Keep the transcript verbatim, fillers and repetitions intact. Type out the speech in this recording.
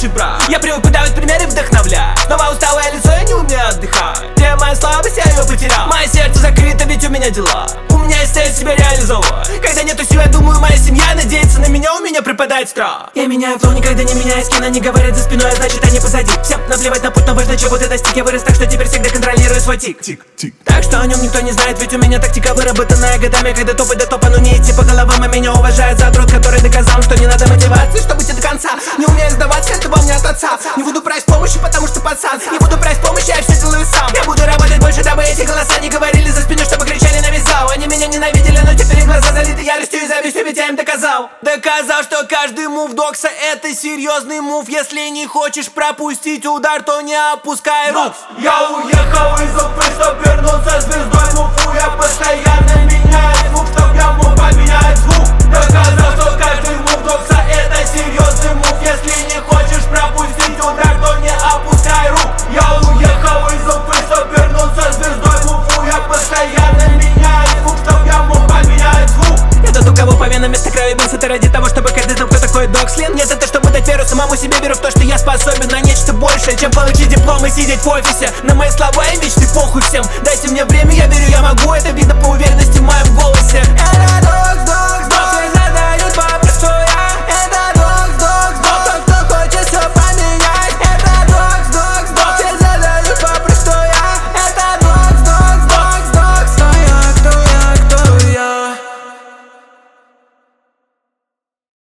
хороший брат. Я привык подавать примеры, вдохновлять. Снова усталое лицо, я не умею отдыхать. Где моя слабость, я ее потерял. Мое сердце закрыто, ведь у меня дела. У меня есть цель себя реализовать. Когда нету сил, я думаю, моя семья надеется на меня, у меня пропадает страх. Я меняю флоу, никогда не меняю скин. Они говорят за спиной, а значит они позади. Всем наплевать на путь, но важно, чего ты достиг. Я вырос так, что теперь всегда контролирую свой тик. Тик, тик. Так что о нем никто не знает, ведь у меня тактика выработанная годами. Когда топать до топа, но не идти по головам. И меня уважает задрот, который доказал, что не надо мотивации, чтобы идти до конца. Не умею сдаваться, это во мне от отца. Не буду брать помощи, потому что пацан. Не буду брать помощи, я все делаю сам. Я буду работать больше, дабы эти голоса не говорили за спиной, чтобы кричали на весь зал. Они меня ненавидели, но теперь их глаза залиты яростью и завистью, ведь я им доказал. Доказал, что каждый мув Докса это серьезный мув. Если не хочешь пропустить удар, то не опускай рук. Я уехал из Уфы, чтоб вернуться звездой в Уфу. Я постоянно меняю звук, чтоб я мог поменять звук. Доказал, что каждый мув Докса это серьезный мув. Если не хочешь пропустить удар, то не опускай рук. Я уехал из Уфы, чтоб вернуться звездой в Уфу. Я постоянно меняю звук, чтоб я мог поменять звук. Я тот, у кого по венам вместо крови бился. Это ради того, чтобы каждый знал, кто такой Докслин. Нет, это чтобы дать веру самому себе. Веру в то, что я способен на нечто большее, чем получить диплом и сидеть в офисе. На мои слова и мечты похуй всем. Дайте мне время, я верю, я могу. Это видно по уверенности в моем голосе. Это Докс, Докс, Докс. Все задают вопрос, что